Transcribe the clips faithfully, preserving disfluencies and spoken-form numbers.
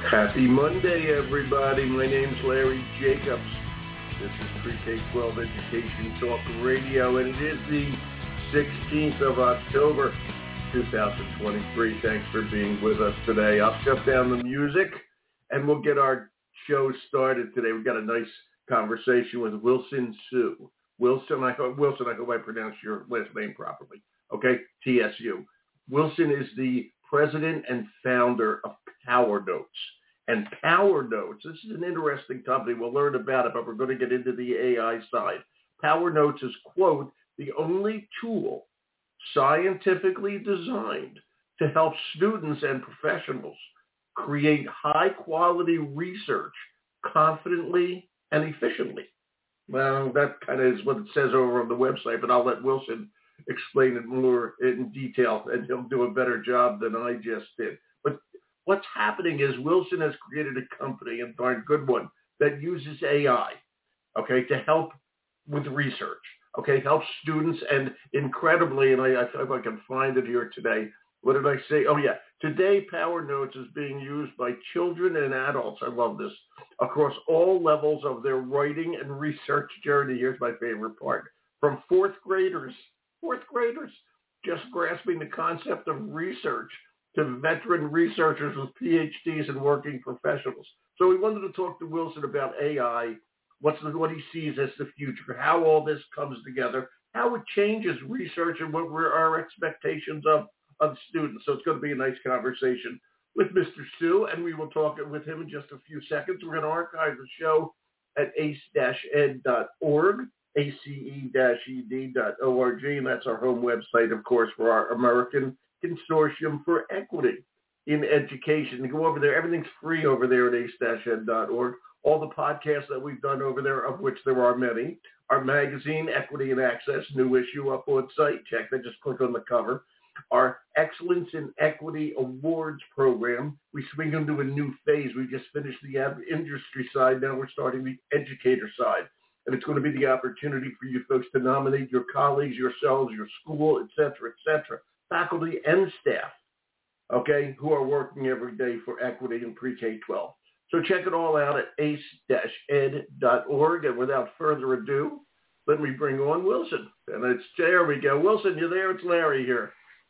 Happy Monday, everybody. My name's Larry Jacobs. This is Pre-K twelve Education Talk Radio, and it is the sixteenth of October, two thousand twenty-three. Thanks for being with us today. I'll shut down the music, and we'll get our show started today. We've got a nice conversation with Wilson Su. Wilson, I hope, Wilson, I hope I pronounced your last name properly. Okay, T S U. Wilson is the president and founder of PowerNotes. And PowerNotes, this is an interesting company. We'll learn about it, but we're going to get into the A I side. PowerNotes is, quote, the only tool scientifically designed to help students and professionals create high-quality research confidently and efficiently. Well, that kind of is what it says over on the website, but I'll let Wilson explain it more in detail, and he'll do a better job than I just did. But what's happening is Wilson has created a company, a darn good one, that uses A I, okay, to help with research, okay, help students, and incredibly, and I, I if I can find it here today, what did I say? Oh, yeah. Today, PowerNotes is being used by children and adults, I love this, across all levels of their writing and research journey. Here's my favorite part. From fourth graders, fourth graders, just grasping the concept of research, to veteran researchers with P H Ds and working professionals. So we wanted to talk to Wilson about A I, what's the, what he sees as the future, how all this comes together, how it changes research, and what were our expectations of, of students. So it's going to be a nice conversation with Mister Su, and we will talk with him in just a few seconds. We're going to archive the show at ace dash ed dot org, A C E E D dot org, and that's our home website, of course, for our American Consortium for Equity in Education. You go over there. Everything's free over there at ace dash ed dot org. All the podcasts that we've done over there, of which there are many. Our magazine, Equity and Access, new issue up on site. Check that. Just click on the cover. Our Excellence in Equity Awards program. We swing into a new phase. We just finished the industry side. Now we're starting the educator side. And it's going to be the opportunity for you folks to nominate your colleagues, yourselves, your school, et cetera, et cetera, faculty and staff, okay, who are working every day for equity in pre-K twelve. So check it all out at ace dash ed dot org. And without further ado, let me bring on Wilson. And it's, there we go. Wilson, you there? It's Larry here.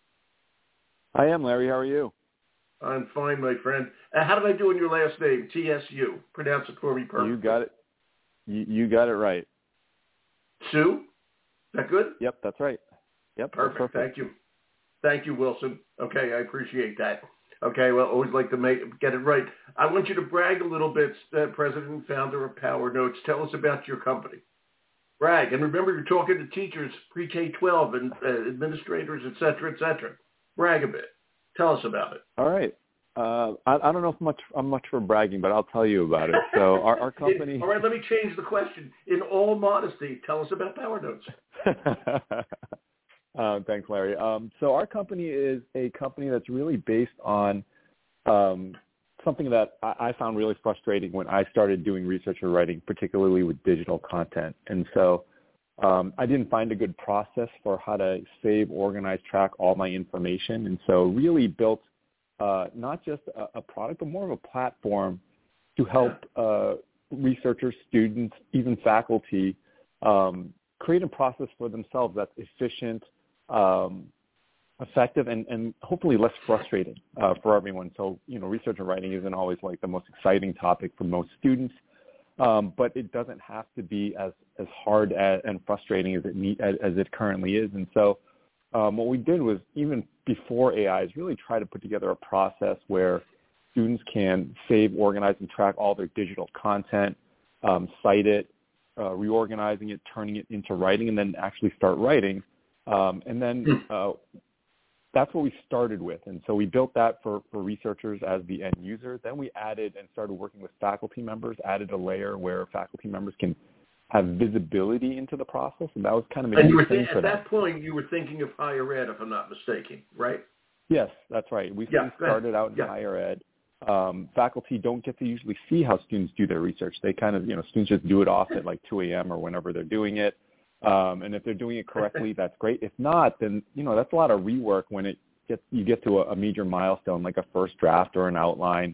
I am, Larry. How are you? I'm fine, my friend. Uh, how did I do in your last name? T S U. Pronounce it for me perfectly. You got it. You, you got it right. Sue? Is that good? Yep, that's right. Yep, perfect. perfect. Thank you. Thank you, Wilson. Okay, I appreciate that. Okay, well, always like to make get it right. I want you to brag a little bit, uh, President and founder of PowerNotes. Tell us about your company. Brag. And remember, you're talking to teachers, pre-K twelve, and uh, administrators, et cetera, et cetera. Brag a bit. Tell us about it. All right. Uh, I, I don't know if much I'm much for bragging, but I'll tell you about it. So our, our company... All right, let me change the question. In all modesty, tell us about PowerNotes. uh, thanks, Larry. Um, so our company is a company that's really based on um, something that I, I found really frustrating when I started doing research and writing, particularly with digital content. And so um, I didn't find a good process for how to save, organize, track all my information. And so really built Uh, not just a, a product, but more of a platform to help uh, researchers, students, even faculty um, create a process for themselves that's efficient, um, effective, and, and hopefully less frustrating uh, for everyone. So, you know, research and writing isn't always like the most exciting topic for most students, um, but it doesn't have to be as, as hard as, and frustrating as it, need, as, as it currently is. And so Um, what we did was, even before A I, is really try to put together a process where students can save, organize, and track all their digital content, um, cite it, uh, reorganizing it, turning it into writing, and then actually start writing. Um, and then uh, that's what we started with. And so we built that for, for researchers as the end user. Then we added and started working with faculty members, added a layer where faculty members can have visibility into the process, and that was kind of a and you were thing th- for at that them. point, you were thinking of higher ed, if I'm not mistaken, right? Yes, that's right. We yeah, started out in yeah. higher ed. Um, faculty don't get to usually see how students do their research. They kind of, you know, students just do it off at like two a.m. or whenever they're doing it. Um, and if they're doing it correctly, that's great. If not, then, you know, that's a lot of rework when it gets, you get to a, a major milestone like a first draft or an outline.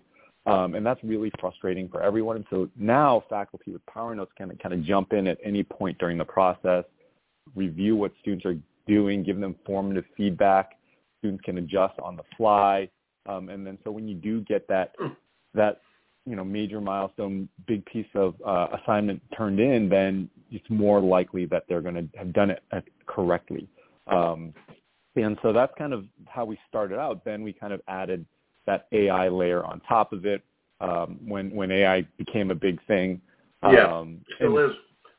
Um, and that's really frustrating for everyone. And so now faculty with PowerNotes can kind of jump in at any point during the process, review what students are doing, give them formative feedback. Students can adjust on the fly. Um, and then so when you do get that, that, you know, major milestone, big piece of uh, assignment turned in, then it's more likely that they're going to have done it correctly. Um, and so that's kind of how we started out. Then we kind of added that A I layer on top of it um, when when A I became a big thing. Yeah, um, still and, is.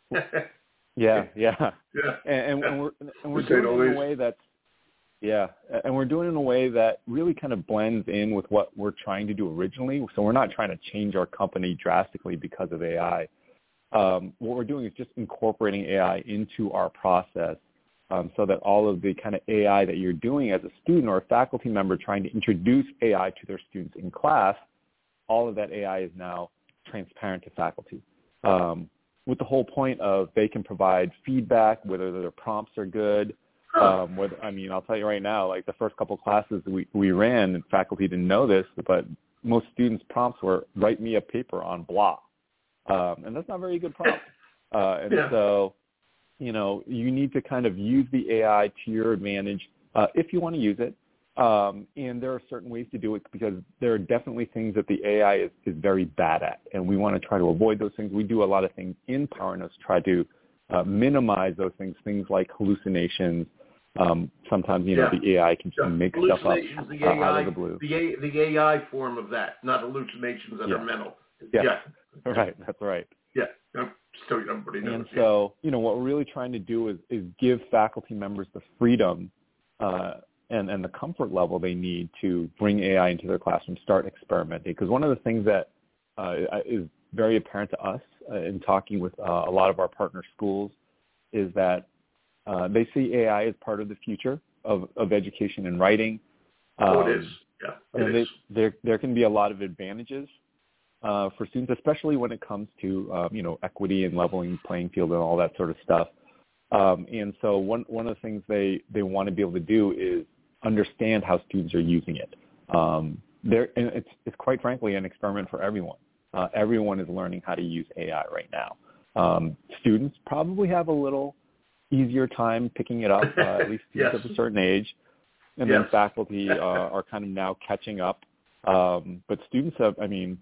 yeah, yeah, yeah. And, and we're and we're doing it in a way that's yeah, and we're doing it in a way that really kind of blends in with what we're trying to do originally. So we're not trying to change our company drastically because of A I. Um, what we're doing is just incorporating A I into our process. Um, so that all of the kind of A I that you're doing as a student or a faculty member trying to introduce A I to their students in class, all of that A I is now transparent to faculty. Um, with the whole point of they can provide feedback, whether their prompts are good. Um, whether, I mean, I'll tell you right now, like the first couple of classes we, we ran, and faculty didn't know this, but most students' prompts were write me a paper on blah. Um, and that's not a very good prompt. Uh, and yeah. so... you know, you need to kind of use the A I to your advantage uh, if you want to use it. Um, and there are certain ways to do it because there are definitely things that the A I is, is very bad at, and we want to try to avoid those things. We do a lot of things in PowerNotes to try to uh, minimize those things, things like hallucinations. Um, sometimes, you know, yeah. the A I can just yeah. make stuff up the uh, A I, out of the blue. The, A, the A I form of that, not hallucinations that yeah. are mental. Yeah. yeah. Right, that's right. Yeah. So everybody knows. And so, you know, what we're really trying to do is, is give faculty members the freedom uh, and, and the comfort level they need to bring A I into their classroom, start experimenting. Because one of the things that uh, is very apparent to us uh, in talking with uh, a lot of our partner schools is that uh, they see A I as part of the future of, of education and writing. Um, oh, it is. Yeah, it they, is. There, there can be a lot of advantages Uh, for students, especially when it comes to, um, you know, equity and leveling playing field and all that sort of stuff. Um, and so one, one of the things they, they want to be able to do is understand how students are using it. Um, there, and it's, it's quite frankly an experiment for everyone. Uh, everyone is learning how to use A I right now. Um, students probably have a little easier time picking it up, uh, at least students yes. of a certain age. And yes. then faculty uh, are kind of now catching up. Um, but students have, I mean,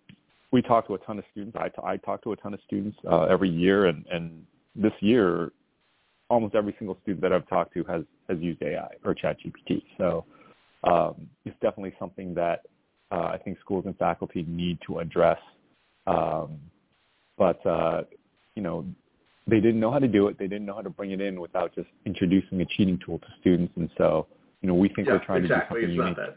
we talk to a ton of students. I, t- I talk to a ton of students uh, every year, and, and this year, almost every single student that I've talked to has, has used A I or ChatGPT. So um, it's definitely something that uh, I think schools and faculty need to address. Um, but, uh, you know, they didn't know how to do it. They didn't know how to bring it in without just introducing a cheating tool to students. And so, you know, we think yeah, we're trying exactly. to do something it's unique. Not that.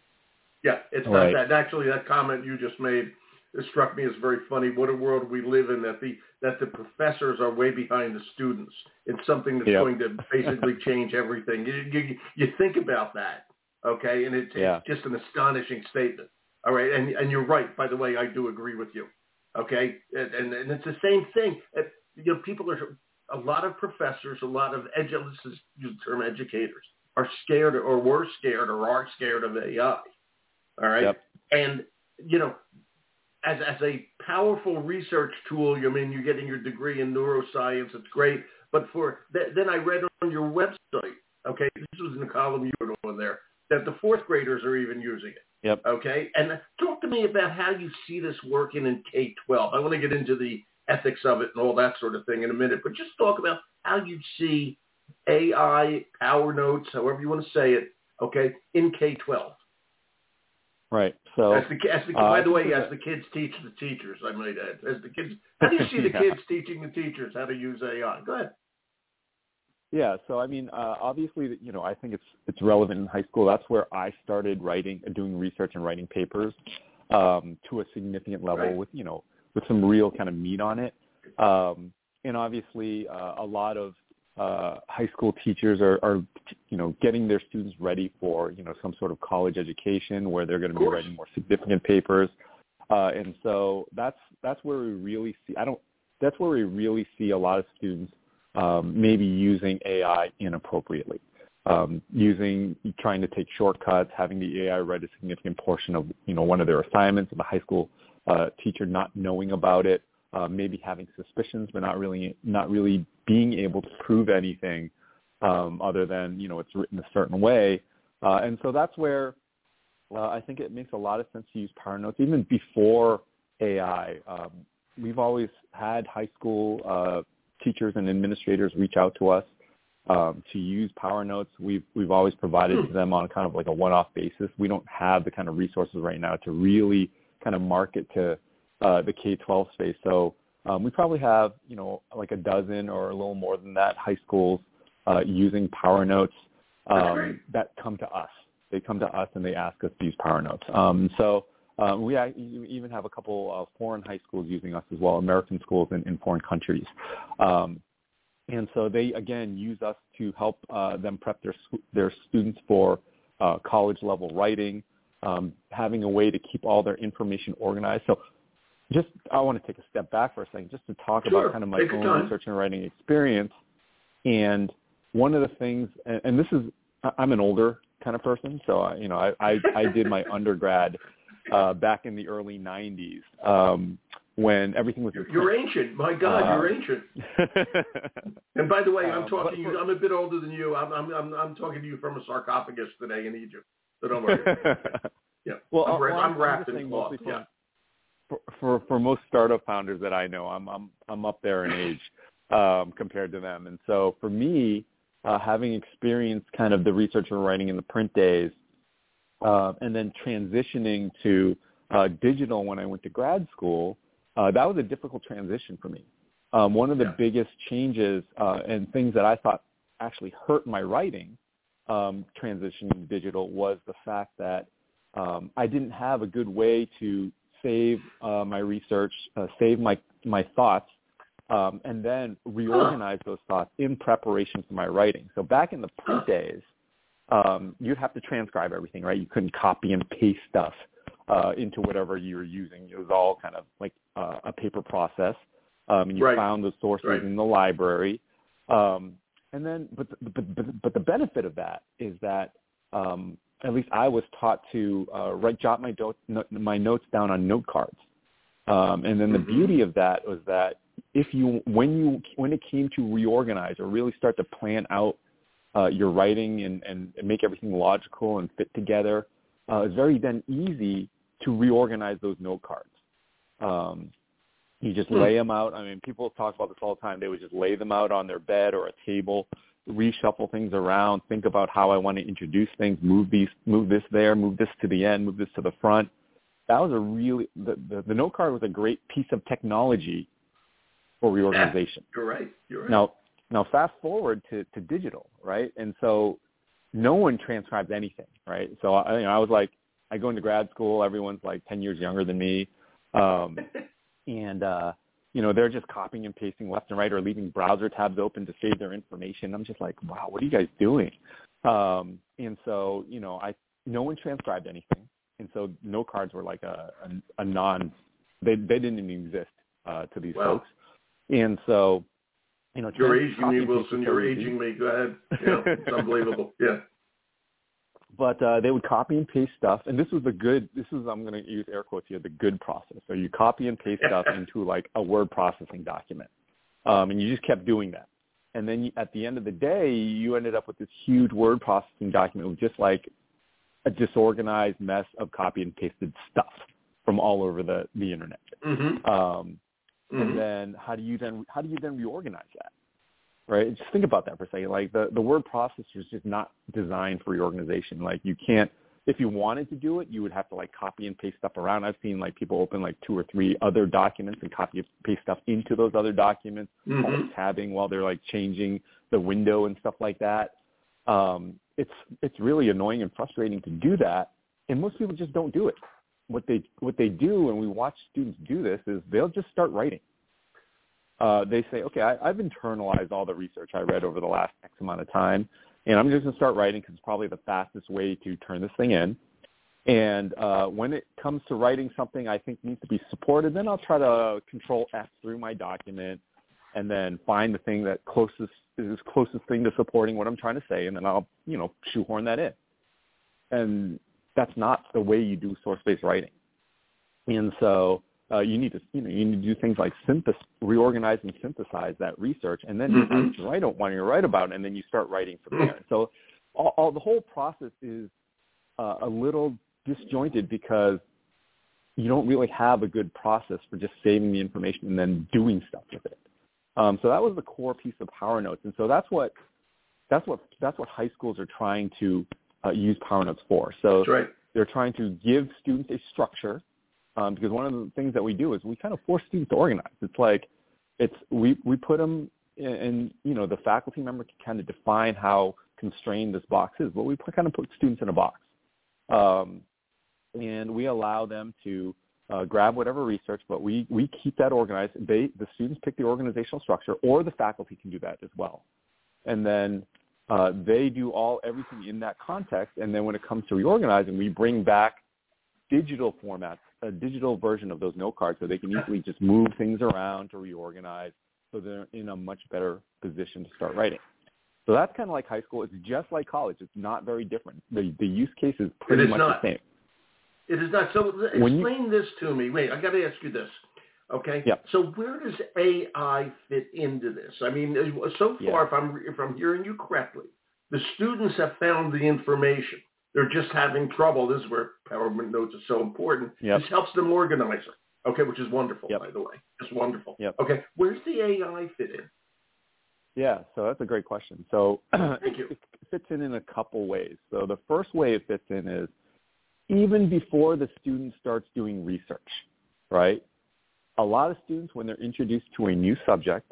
Yeah, it's right. not that. And actually, that comment you just made it struck me as very funny. What a world we live in that the that the professors are way behind the students. It's something that's yep. going to basically change everything. You, you, you think about that, okay? And it's, yeah. it's just an astonishing statement. All right, and and you're right. By the way, I do agree with you. Okay, and and, and it's the same thing. It, you know, people are a lot of professors, a lot of edu- let's just use the term educators are scared or were scared or are scared of A I. All right, yep. and you know. As as a powerful research tool, I mean, you're getting your degree in neuroscience. It's great. But for th- then I read on your website, okay, this was in the column you wrote on there, that the fourth graders are even using it. Yep. Okay. And talk to me about how you see this working in K twelve. I want to get into the ethics of it and all that sort of thing in a minute. But just talk about how you see A I, PowerNotes, however you want to say it, okay, in K twelve. Right. So, as the, as the, uh, by the way, as the kids teach the teachers, I might add, as the kids, how do you see the yeah. kids teaching the teachers how to use A I? Go ahead. Yeah. So, I mean, uh, obviously, you know, I think it's it's relevant in high school. That's where I started writing, doing research and writing papers um, to a significant level right. with, you know, with some real kind of meat on it. Um, and obviously, uh, a lot of uh, high school teachers are, are, you know, getting their students ready for, you know, some sort of college education where they're going to be writing more significant papers. Uh, and so that's, that's where we really see, I don't, that's where we really see a lot of students um, maybe using A I inappropriately. um, using, trying to take shortcuts, having the A I write a significant portion of, you know, one of their assignments, and the high school uh, teacher not knowing about it, uh, maybe having suspicions, but not really, not really being able to prove anything um, other than, you know, it's written a certain way. Uh, and so that's where uh, I think it makes a lot of sense to use PowerNotes even before A I. Um, we've always had high school uh, teachers and administrators reach out to us um, to use PowerNotes. We've we've always provided to them on kind of like a one-off basis. We don't have the kind of resources right now to really kind of market to uh, the K twelve space. So um, we probably have, you know, like a dozen or a little more than that high schools uh, using PowerNotes um, that come to us. They come to us and they ask us to use PowerNotes. Um, so um, we even have a couple of foreign high schools using us as well, American schools in, in foreign countries. Um, and so they, again, use us to help uh, them prep their their students for uh, college-level writing, um, having a way to keep all their information organized. So just I want to take a step back for a second just to talk sure. about kind of my Take own research and writing experience. And one of the things, and, and this is, I'm an older kind of person, so I, you know, I, I, I did my undergrad uh, back in the early nineties um, when everything was. You're, you're ancient, my God, uh, you're ancient. And by the way, I'm talking. Um, I'm a bit older than you. I'm, I'm, I'm, I'm talking to you from a sarcophagus today in Egypt. So don't worry. Yeah. Well, I'm, well, I'm, I'm wrapped in cloth. For, yeah. for, for for most startup founders that I know, I'm I'm I'm up there in age um, compared to them, and so for me. Uh, having experienced kind of the research and writing in the print days, uh, and then transitioning to uh, digital when I went to grad school, uh, that was a difficult transition for me. Um, one of the yeah. biggest changes uh, and things that I thought actually hurt my writing um, transitioning to digital was the fact that um, I didn't have a good way to save uh, my research, uh, save my my thoughts, Um, and then reorganize those thoughts in preparation for my writing. So back in the print days, um, you'd have to transcribe everything, right? You couldn't copy and paste stuff uh, into whatever you were using. It was all kind of like uh, a paper process, um, and you right. found those sources right. in the library. Um, and then, but the, but, but, but the benefit of that is that um, at least I was taught to uh, write, jot my, do- my notes down on note cards. Um, and then the mm-hmm. beauty of that was that if you, when you, when it came to reorganize or really start to plan out uh, your writing and, and, and make everything logical and fit together, uh, it's very then easy to reorganize those note cards. Um, you just lay them out. I mean, people talk about this all the time. They would just lay them out on their bed or a table, reshuffle things around, think about how I want to introduce things, move these, move this there, move this to the end, move this to the front. That was a really, the, the, the note card was a great piece of technology for reorganization. Yeah, you're right. You're right. Now, now fast forward to, to digital, right? And so no one transcribes anything, right? So I, you know, I was like, I go into grad school, everyone's like ten years younger than me. Um, and, uh, you know, they're just copying and pasting left and right or leaving browser tabs open to save their information. I'm just like, wow, what are you guys doing? Um, and so, you know, I, no one transcribed anything. And so note cards were like a, a, a non, they, they didn't even exist uh, to these wow. folks. And so, you know, you're aging me, Wilson. You're aging me. Go ahead. Yeah, it's unbelievable. Yeah. But uh, they would copy and paste stuff, and this was the good. This is I'm going to use air quotes here. The good process. So you copy and paste stuff into like a word processing document, um, and you just kept doing that. And then you, at the end of the day, you ended up with this huge word processing document with just like a disorganized mess of copy and pasted stuff from all over the the internet. Mm-hmm. Um, Mm-hmm. And then how do you then how do you then reorganize that, right? Just think about that for a second. Like the, the word processor is just not designed for reorganization. Like you can't, if you wanted to do it, you would have to like copy and paste stuff around. I've seen like people open like two or three other documents and copy and paste stuff into those other documents, mm-hmm. always tabbing while they're like changing the window and stuff like that. Um, it's it's really annoying and frustrating to do that, and most people just don't do it. What they what they do, and we watch students do this, is they'll just start writing. Uh, they say, okay, I, I've internalized all the research I read over the last X amount of time, and I'm just going to start writing because it's probably the fastest way to turn this thing in. And uh, when it comes to writing something I think needs to be supported, then I'll try to control F through my document, and then find the thing that closest is closest thing to supporting what I'm trying to say, and then I'll, you know, shoehorn that in. And that's not the way you do source-based writing. And so uh, you need to, you know, you need to do things like synthesize, reorganize and synthesize that research, and then mm-hmm. decide to write what you write about, and then you start writing from there. So all, all the whole process is uh, a little disjointed because you don't really have a good process for just saving the information and then doing stuff with it. Um, so that was the core piece of PowerNotes, and so that's what that's what that's what high schools are trying to uh, use PowerNotes for. So that's right. They're trying to give students a structure, um, because one of the things that we do is we kind of force students to organize. It's like it's we we put them in, in you know, the faculty member can kind of define how constrained this box is, but we put, kind of put students in a box, um, and we allow them to Uh, grab whatever research, but we, we keep that organized. They, the students pick the organizational structure, or the faculty can do that as well. And then uh, they do all everything in that context, and then when it comes to reorganizing, we bring back digital formats, a digital version of those note cards so they can easily just move things around to reorganize so they're in a much better position to start writing. So that's kind of like high school. It's just like college. It's not very different. The, the use case is pretty much not. the same. It is not. So explain you, this to me. Wait, I got to ask you this. Okay. Yeah. So where does A I fit into this? I mean, so far, yeah. if I'm if I'm hearing you correctly, the students have found the information. They're just having trouble. This is where PowerNotes is so important. Yep. This helps them organize it. Okay, which is wonderful, yep. by the way. It's wonderful. Yep. Okay. Where's the A I fit in? Yeah, so that's a great question. So Thank you. It fits in in a couple ways. So the first way it fits in is even before the student starts doing research, right? A lot of students, when they're introduced to a new subject,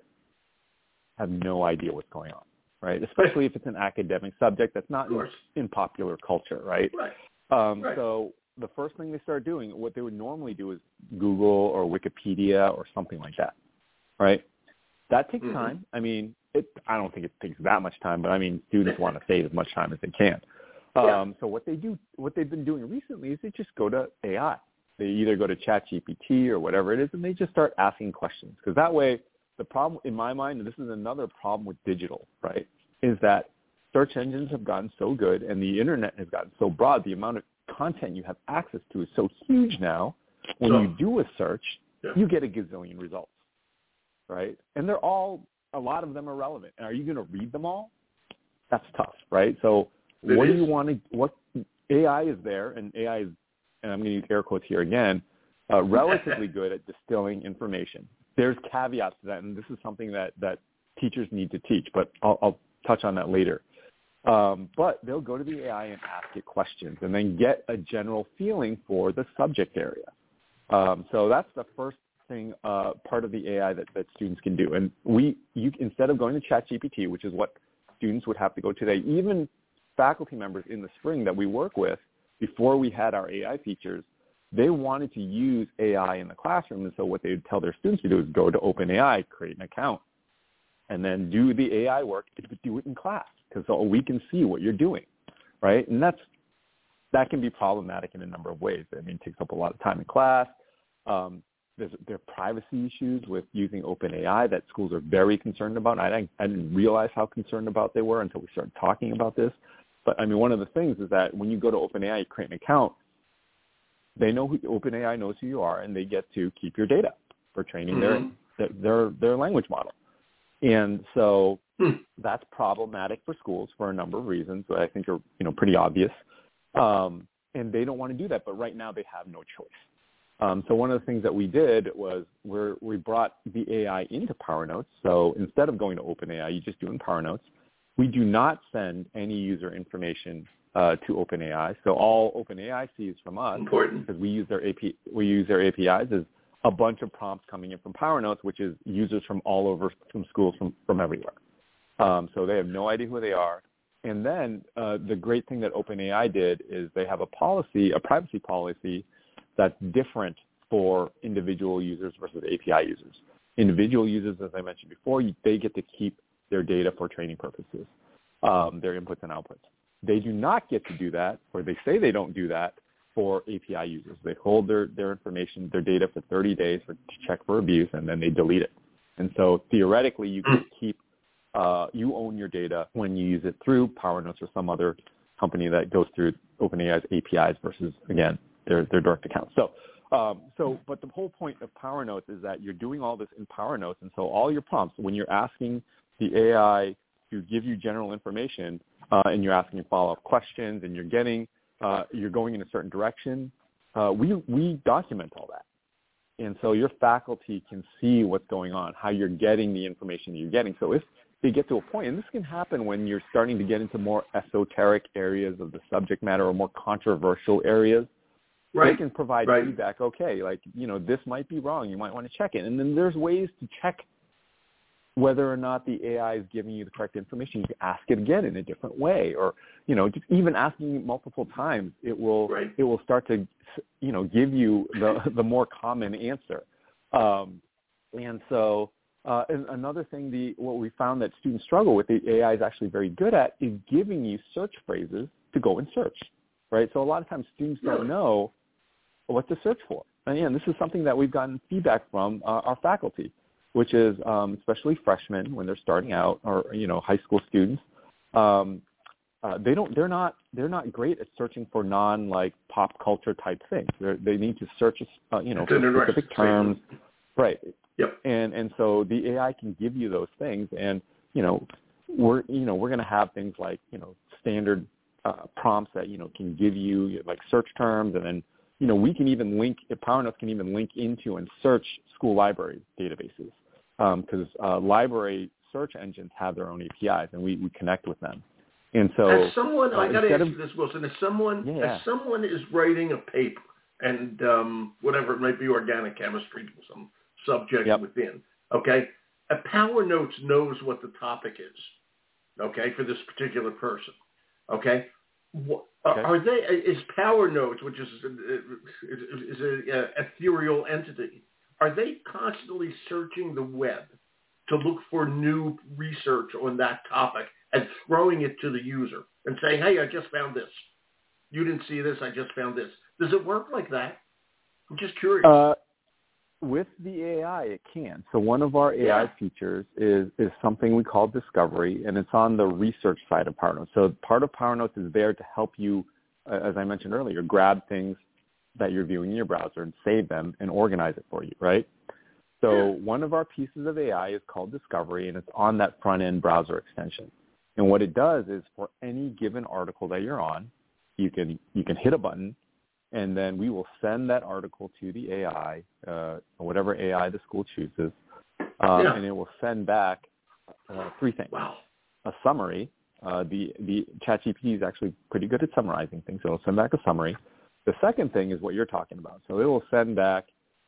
have no idea what's going on, right? Especially if it's an academic subject that's not in, in popular culture, right? Right. Um, right. So the first thing they start doing, what they would normally do is Google or Wikipedia or something like that, right? That takes mm-hmm. time. I mean, it, I don't think it takes that much time, but I mean, students want to save as much time as they can. Um, yeah. So what they do, what they've been doing recently is they just go to A I. They either go to ChatGPT or whatever it is, and they just start asking questions. Because that way, the problem in my mind, and this is another problem with digital, right, is that search engines have gotten so good and the internet has gotten so broad, the amount of content you have access to is so huge now. When so, you do a search, yeah. you get a gazillion results, right? And they're all, a lot of them are relevant. And are you going to read them all? That's tough, right? So It what is. do you want to, what A I is there, and A I is, and I'm going to use air quotes here again, uh, relatively good at distilling information. There's caveats to that, and this is something that, that teachers need to teach, but I'll, I'll touch on that later. Um, but they'll go to the A I and ask it questions and then get a general feeling for the subject area. Um, so that's the first thing, uh, part of the A I that, that students can do. And we, you, instead of going to ChatGPT, which is what students would have to go today, even faculty members in the spring that we work with, before we had our A I features, they wanted to use A I in the classroom. And so what they would tell their students to do is go to OpenAI, create an account, and then do the A I work, do it in class, because so we can see what you're doing, right? And that's that can be problematic in a number of ways. I mean, it takes up a lot of time in class. Um, there's, there are privacy issues with using OpenAI that schools are very concerned about. I, I didn't realize how concerned about they were until we started talking about this. But, I mean, one of the things is that when you go to OpenAI, you create an account, they know who OpenAI knows who you are, and they get to keep your data for training mm-hmm. their, their their language model. And so hmm. that's problematic for schools for a number of reasons that I think are, you know, pretty obvious. Um, and they don't want to do that, but right now they have no choice. Um, so one of the things that we did was we're, we brought the A I into PowerNotes. So instead of going to OpenAI, you just do it in PowerNotes. We do not send any user information uh, to OpenAI. So all OpenAI sees from us, because we use their A P, we use their A P Is, is a bunch of prompts coming in from PowerNotes, which is users from all over, from schools from, from everywhere. Um, so they have no idea who they are. And then uh, the great thing that OpenAI did is they have a policy, a privacy policy, that's different for individual users versus A P I users. Individual users, as I mentioned before, they get to keep their data for training purposes, um, their inputs and outputs. They do not get to do that, or they say they don't do that, for A P I users. They hold their, their information, their data for thirty days for, to check for abuse, and then they delete it. And so theoretically, you can keep, uh, you own your data when you use it through PowerNotes or some other company that goes through OpenAI's A P Is versus, again, their, their direct accounts. So, um, so, but the whole point of PowerNotes is that you're doing all this in PowerNotes. And so all your prompts, when you're asking the A I to give you general information, uh, and you're asking follow-up questions and you're getting, uh, you're going in a certain direction, uh, we, we document all that. And so your faculty can see what's going on, how you're getting the information you're getting. So if they get to a point, and this can happen when you're starting to get into more esoteric areas of the subject matter or more controversial areas, right. They can provide right. feedback. Okay, like, you know, this might be wrong. You might want to check it. And then there's ways to check whether or not the A I is giving you the correct information. You can ask it again in a different way, or, you know, just even asking it multiple times, it will right. it will start to, you know, give you the the more common answer. Um, and so uh, and another thing, the what we found that students struggle with, the A I is actually very good at, is giving you search phrases to go and search, right? So a lot of times students don't know what to search for. And again, this is something that we've gotten feedback from uh, our faculty, which is um, especially freshmen when they're starting out, or, you know, high school students. Um, uh, they don't. They're not. They're not great at searching for non like pop culture type things. They're, they need to search, uh, you know, for specific terms, right? Yep. And and so the A I can give you those things, and you know, we're you know we're going to have things like, you know, standard uh, prompts that, you know, can give you like search terms, and then, you know, we can even link. PowerNotes can even link into and search school library databases, because um, uh, library search engines have their own A P Is, and we, we connect with them. And so, as someone, uh, I got to ask of, you this, Wilson. As someone, yeah. as someone is writing a paper, and um, whatever it might be, organic chemistry, some subject yep. within. Okay, a PowerNotes knows what the topic is. Okay, for this particular person. Okay, what, okay. Are they? Is PowerNotes, which is is, is a, a ethereal entity, are they constantly searching the web to look for new research on that topic and throwing it to the user and saying, hey, I just found this. You didn't see this, I just found this. Does it work like that? I'm just curious. Uh, with the A I, it can. So one of our A I yeah. features is, is something we call Discovery, and it's on the research side of PowerNotes. So part of PowerNotes is there to help you, uh, as I mentioned earlier, grab things that you're viewing in your browser and save them and organize it for you, right? So yeah. one of our pieces of A I is called Discovery, and it's on that front-end browser extension. And what it does is, for any given article that you're on, you can you can hit a button, and then we will send that article to the A I, uh, or whatever A I the school chooses, um, yeah. and it will send back uh, three things. Wow. A summary. Uh, the, the ChatGPT is actually pretty good at summarizing things, so it'll send back a summary. The second thing is what you're talking about. So it will send back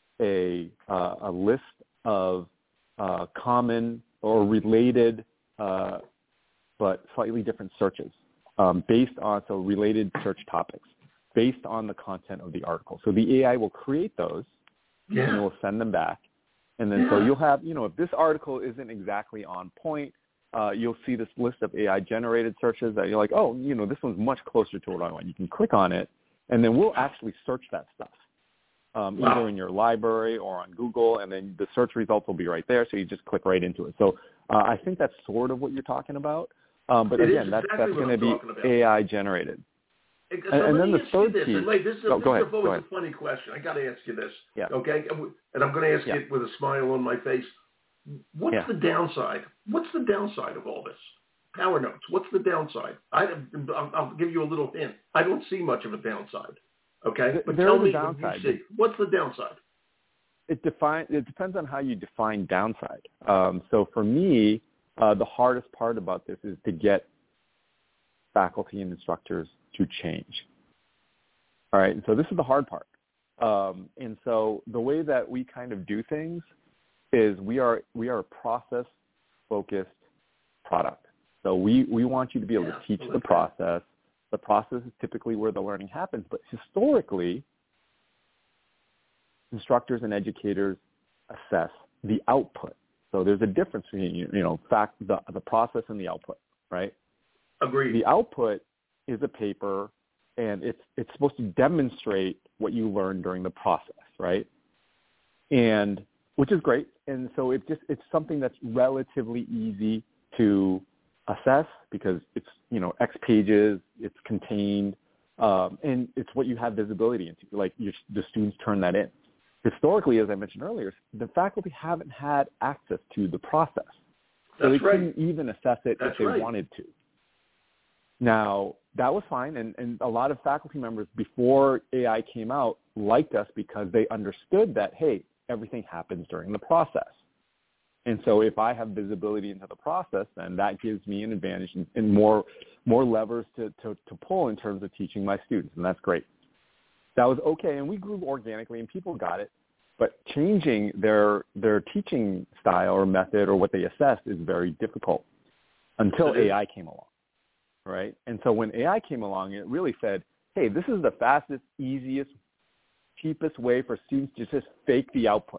a, uh, a list of uh, common or related uh, but slightly different searches um, based on, so related search topics based on the content of the article. So the A I will create those yeah. and it will send them back. And then yeah. so you'll have, you know, if this article isn't exactly on point, uh, you'll see this list of A I-generated searches that you're like, oh, you know, this one's much closer to what I want. You can click on it, and then we'll actually search that stuff, um, wow. either in your library or on Google, and then the search results will be right there, so you just click right into it. So uh, I think that's sort of what you're talking about. Um, but it again, that's, exactly that's going to be A I-generated. So and, and then the third this. piece. And wait, this is, a, oh, this go is ahead, always go ahead. a funny question. I got to ask you this, yeah. okay? And I'm going to ask yeah. it with a smile on my face. What's yeah. the downside? What's the downside of all this? PowerNotes. What's the downside? I, I'll, I'll give you a little hint. I don't see much of a downside. Okay, but there tell is me a downside. what you see. What's the downside? It define. It depends on how you define downside. Um, so for me, uh, the hardest part about this is to get faculty and instructors to change. All right, and so this is the hard part. Um, and so the way that we kind of do things is we are we are a process-focused product. So we, we want you to be able yeah, to teach well, the process. The process is typically where the learning happens, but historically, instructors and educators assess the output. So there's a difference between, you know, fact the the process and the output, right? Agreed. The output is a paper, and it's it's supposed to demonstrate what you learned during the process, right? And which is great. And so it just it's something that's relatively easy to assess because it's, you know, X pages, it's contained, um, and it's what you have visibility into. Like your, the students turn that in. Historically, as I mentioned earlier, the faculty haven't had access to the process. So That's they right. couldn't even assess it That's if they right. wanted to. Now, that was fine, and, and a lot of faculty members before A I came out liked us because they understood that, hey, everything happens during the process. And so if I have visibility into the process, then that gives me an advantage and, and more more levers to, to, to pull in terms of teaching my students, and that's great. That was okay, and we grew organically, and people got it. But changing their their teaching style or method or what they assessed is very difficult until A I came along, right? And so when A I came along, it really said, hey, this is the fastest, easiest, cheapest way for students to just fake the output,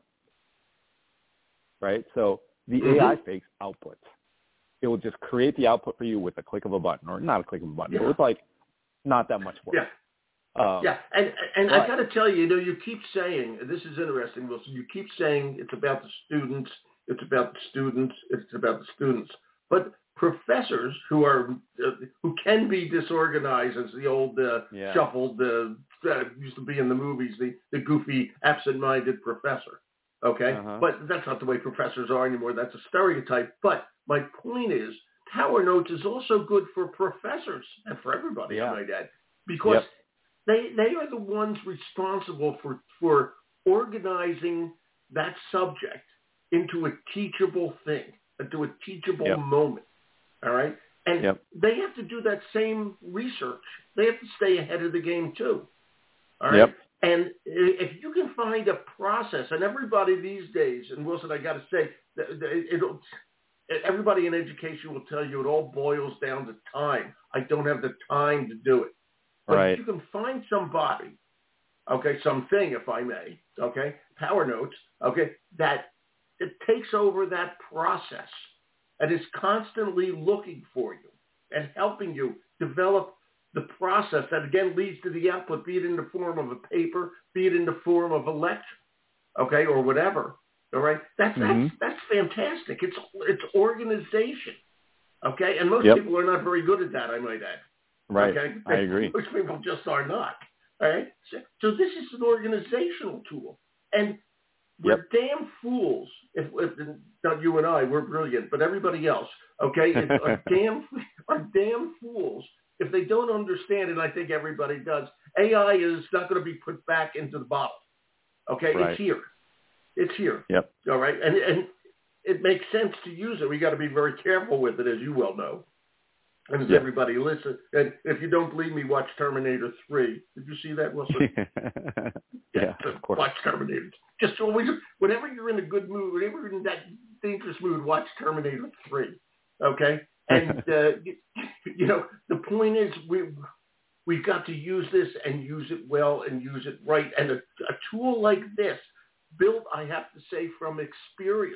right? So the mm-hmm. A I fakes outputs. It will just create the output for you with a click of a button, or not a click of a button, yeah. but with like not that much work. Yeah. Um, yeah, and and right. I got to tell you, you know, you keep saying, this is interesting, Wilson, you keep saying it's about the students, it's about the students, it's about the students. But professors who are, uh, who can be disorganized, as the old uh, yeah. shuffled, uh, uh, used to be in the movies, the, the goofy, absent-minded professor, okay? Uh-huh. But that's not the way professors are anymore. That's a stereotype. But my point is, Tower Notes is also good for professors and for everybody, yeah. I might add, because yep. They they are the ones responsible for, for organizing that subject into a teachable thing, into a teachable yep. moment, all right? And yep. they have to do that same research. They have to stay ahead of the game too, all right? Yep. And if you can find a process, and everybody these days, and Wilson, I got to say, it'll, everybody in education will tell you it all boils down to time. I don't have the time to do it. But right. if you can find somebody, okay, something, if I may, okay, Tower Notes, okay, that it takes over that process and is constantly looking for you and helping you develop the process that, again, leads to the output, be it in the form of a paper, be it in the form of a lecture, okay, or whatever, all right? That's, mm-hmm. that's, that's fantastic. It's, it's organization, okay? And most yep. people are not very good at that, I might add. Right, okay? I agree. Most people just are not, all right? So, so this is an organizational tool. And we're yep. damn fools, if, if not you and I, we're brilliant, but everybody else, okay, are, damn, are damn fools if they don't understand, and I think everybody does. A I is not going to be put back into the bottle, okay? Right. It's here. It's here, yep. all right? And, and it makes sense to use it. We got to be very careful with it, as you well know. And as yep. everybody listen, and if you don't believe me, watch Terminator three. Did you see that, Wilson? yeah, yeah, of course. Watch Terminator. Just always, whenever you're in a good mood, whenever you're in that dangerous mood, watch Terminator three. Okay? And, uh, you, you know, the point is we, we've got to use this and use it well and use it right. And a, a tool like this, built, I have to say, from experience,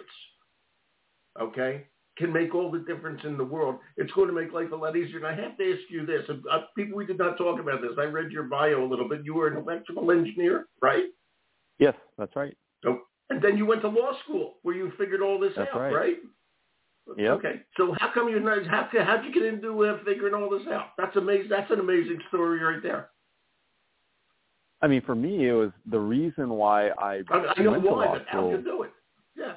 okay, can make all the difference in the world. It's going to make life a lot easier. And I have to ask you this. Uh, people, we did not talk about this. I read your bio a little bit. You were an electrical engineer, right? Yes, that's right. So, and then you went to law school where you figured all this that's out, right? right? Yeah. Okay. So how come you're not, how, how'd you get into uh, figuring all this out? That's amazing. That's an amazing story right there. I mean, for me, it was the reason why I, I, I know went why, to law but school. how'd you do it? Yeah.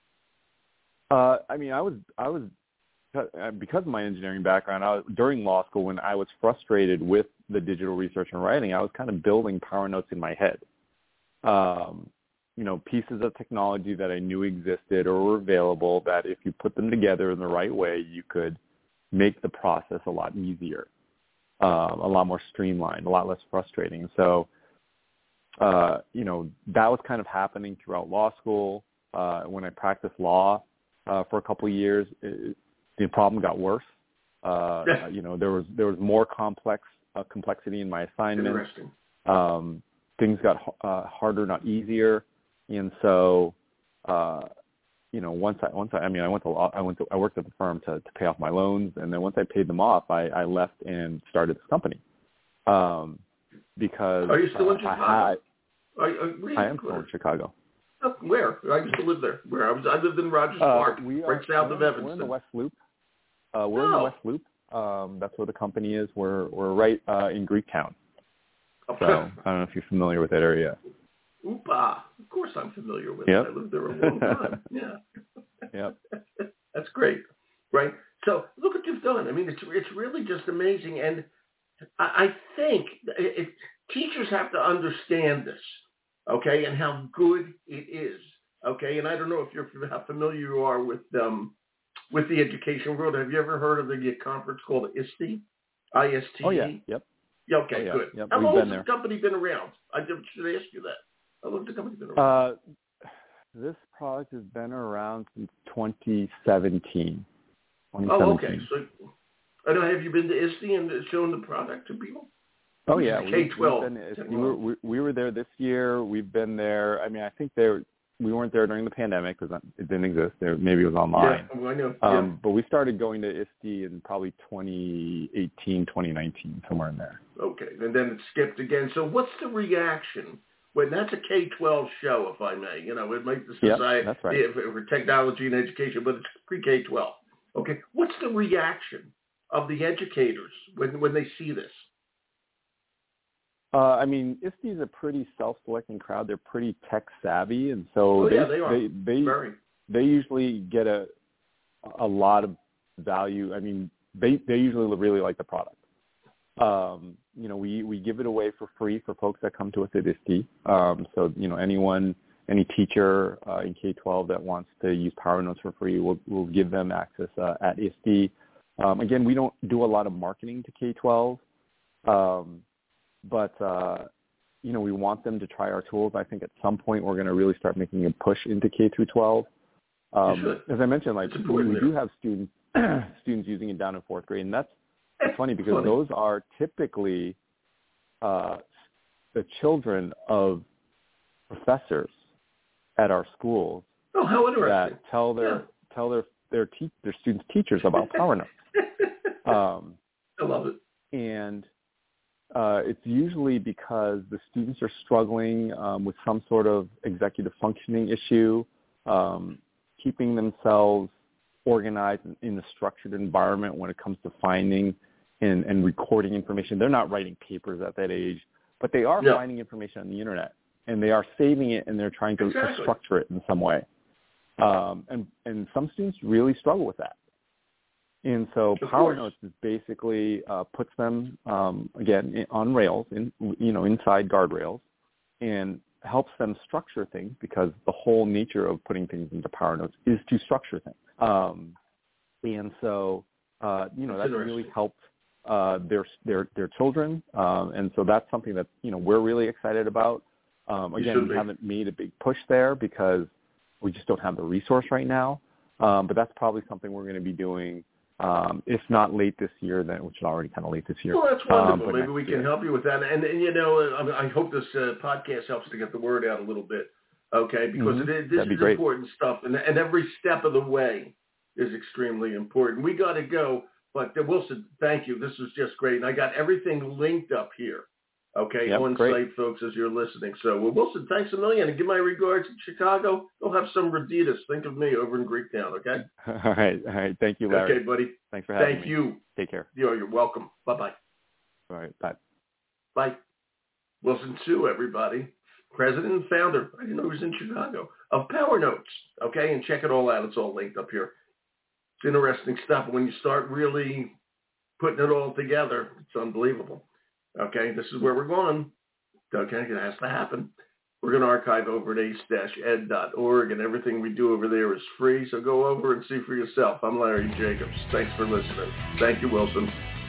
Uh, I mean, I was, I was, because of my engineering background, I was, during law school, when I was frustrated with the digital research and writing, I was kind of building Power Notes in my head. Um, you know, pieces of technology that I knew existed or were available that if you put them together in the right way, you could make the process a lot easier, um, a lot more streamlined, a lot less frustrating. So, uh, you know, that was kind of happening throughout law school. Uh, when I practiced law uh, for a couple of years, it, the problem got worse. Uh, you know, there was there was more complex uh, complexity in my assignments. Um, things got uh, harder, not easier, and so uh, you know, once I once I, I mean, I went to I went to I worked at the firm to, to pay off my loans, and then once I paid them off, I, I left and started this company. Um, because are you still uh, in Chicago? I, had, are, are, really I am still in Chicago. Oh, where? I used to live there. Where I was, I lived in Rogers Uh, Park, we are, right south we're, of Evanston. We're in the West Loop. Uh, we're oh. in the West Loop. Um, that's where the company is. We're we're right uh, in Greektown. So I don't know if you're familiar with that area. Oopa! Of course, I'm familiar with yep. it. I lived there a long time. Yeah. Yep. That's great, right? So look what you've done. I mean, it's it's really just amazing, and I, I think it, it, teachers have to understand this, okay, and how good it is, okay. And I don't know if you're how familiar you are with um with the education world. Have you ever heard of the conference called I S T E? I S T E? Oh yeah. Yep. Yeah, okay, oh, yeah. good. Yep. How We've long been has there. the company been around? I should ask you that. How long has the company been around? Uh, this product has been around since twenty seventeen. Oh, okay. So, I don't know, have you been to I S T E and shown the product to people? Oh yeah, K twelve. We've been, we, were, we, we were there this year. We've been there. I mean, I think they were, we weren't there during the pandemic because it didn't exist. There, maybe it was online. Yeah, well, I know. Um, yeah. But we started going to I S T E in probably twenty eighteen, twenty nineteen, somewhere in there. Okay, and then it skipped again. So what's the reaction when that's a K twelve show, if I may? You know, it might the society yeah, that's right. for technology and education, but it's pre-K twelve. Okay, what's the reaction of the educators when when they see this? Uh, I mean, I S T E is a pretty self-selecting crowd. They're pretty tech savvy, and so oh, they, yeah, they, are. they they Very. they usually get a a lot of value. I mean, they they usually really like the product. Um, you know, we we give it away for free for folks that come to us at I S T E. Um, so you know, anyone, any teacher uh, in K twelve that wants to use PowerNotes for free, we'll we'll give them access uh, at I S T E. Um, again, we don't do a lot of marketing to K twelve. Um, But, uh, you know, we want them to try our tools. I think at some point we're going to really start making a push into K through twelve. Um, as I mentioned, like we, we do have students students using it down in fourth grade, and that's it's funny because funny. those are typically uh, the children of professors at our schools. Oh, how interesting! That tell their yeah. tell their their te- their students teachers about PowerNotes. um, I love it. And Uh, it's usually because the students are struggling um, with some sort of executive functioning issue, um, keeping themselves organized in a structured environment when it comes to finding and, and recording information. They're not writing papers at that age, but they are yeah. finding information on the internet, and they are saving it, and they're trying to, exactly. to structure it in some way. Um, and, and some students really struggle with that. And so PowerNotes is basically uh, puts them, um, again, in, on rails, in, you know, inside guardrails, and helps them structure things because the whole nature of putting things into PowerNotes is to structure things. Um, and so, uh, you know, that's really helped uh, their, their, their children. Um, and so that's something that, you know, we're really excited about. Um, again, we be. haven't made a big push there because we just don't have the resource right now. Um, but that's probably something we're going to be doing. Um, if not late this year, then which is already kind of late this year. Well, that's wonderful. Um, Maybe we can year. help you with that. And, and you know, I hope this uh, podcast helps to get the word out a little bit, okay? Because mm-hmm. it, this That'd is be important stuff, and, and every step of the way is extremely important. We got to go, but uh, Wilson, thank you. This was just great. And I got everything linked up here, okay, yep, on great. site, folks, as you're listening. So, well, Wilson, thanks a million. And give my regards to Chicago. Go have some Raditas. Think of me over in Greektown, okay? All right. All right. Thank you, Larry. Okay, buddy. Thanks for having Thank me. you. Take care. You're, you're welcome. Bye-bye. All right. Bye. Bye. Wilson Hsu, everybody. President and founder, I didn't know he was in Chicago, of PowerNotes, okay? And check it all out. It's all linked up here. It's interesting stuff. When you start really putting it all together, it's unbelievable. Okay, this is where we're going. Okay, it has to happen. We're going to archive over at ace dash ed dot org, and everything we do over there is free, so go over and see for yourself. I'm Larry Jacobs. Thanks for listening. Thank you, Wilson.